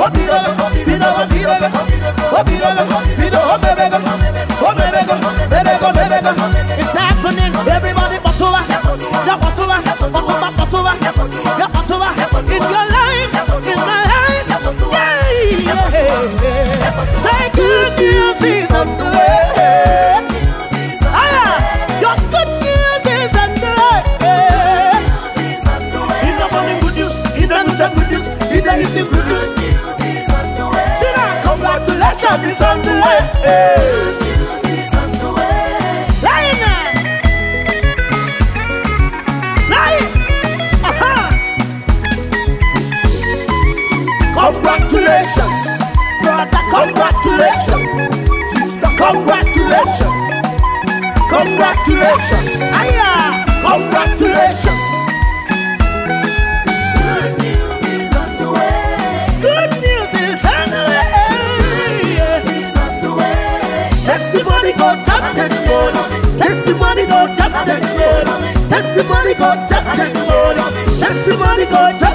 It's happening. Everybody, botova, in your life, in my life. Yeah. Say good news is on the way. Your good news is on the way. In the morning good news, in the noon good news, in the evening good news. See now, congratulations is on the way. Congratulations, brother, congratulations, sister, congratulations, congratulations, congratulations. Good news is on the way. Good news is on the way. Testimony go jump testimony. Testimony go jump testimony. Testimony go jump testimony. Testimony go jump.